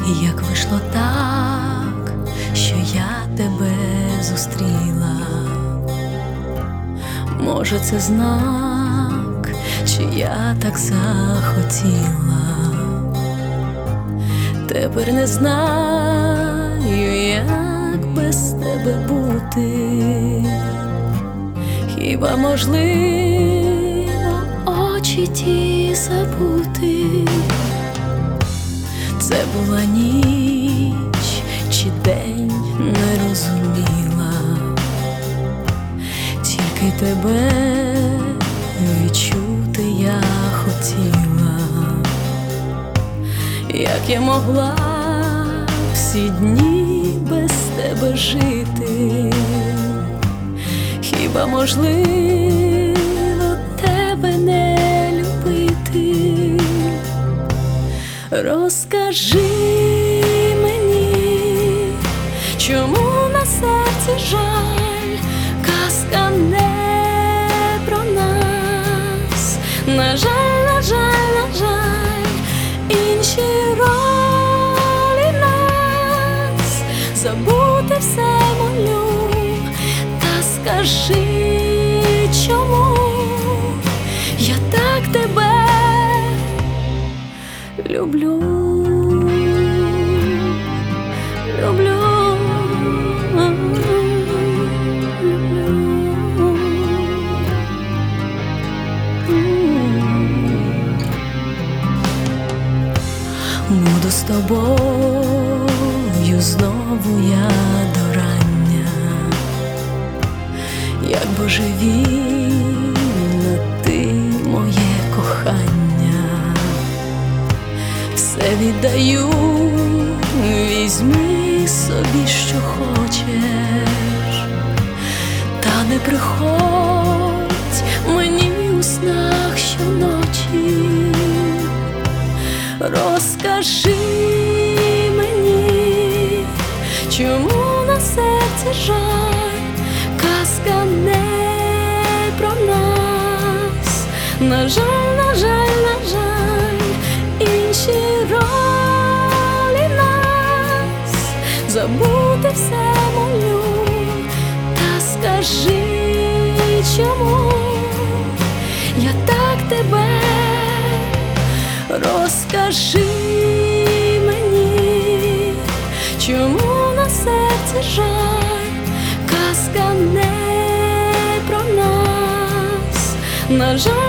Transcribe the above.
Як вийшло так, що я тебе зустріла? Може, це знак, чи я так захотіла? Тепер не знаю, як без тебе бути. Хіба можливо очі ті забути? Це була ніч чи день, не розуміла, тільки тебе відчути я хотіла. Як я могла всі дні без тебе жити? Хіба можливо тебе не любити? Розкажи мені, чому на серці жаль? Казка не про нас. На жаль, на жаль, на жаль, інші ролі нас. Забути все молю, та скажи, чому я так тебе люблю, люблю, буду з тобою знову я до рання, як божевільна ти моє кохання. Все віддаю, візьми собі, що хочеш, та не приходь мені у снах щоночі. Розкажи мені, чому на серці жаль? Казка не про нас. На жаль, на жаль, на жаль, інші ролі нас. Забути все молю, та скажи, чому я так тебе. Розкажи мені, чому на серці жаль? Казка не про нас. На жаль,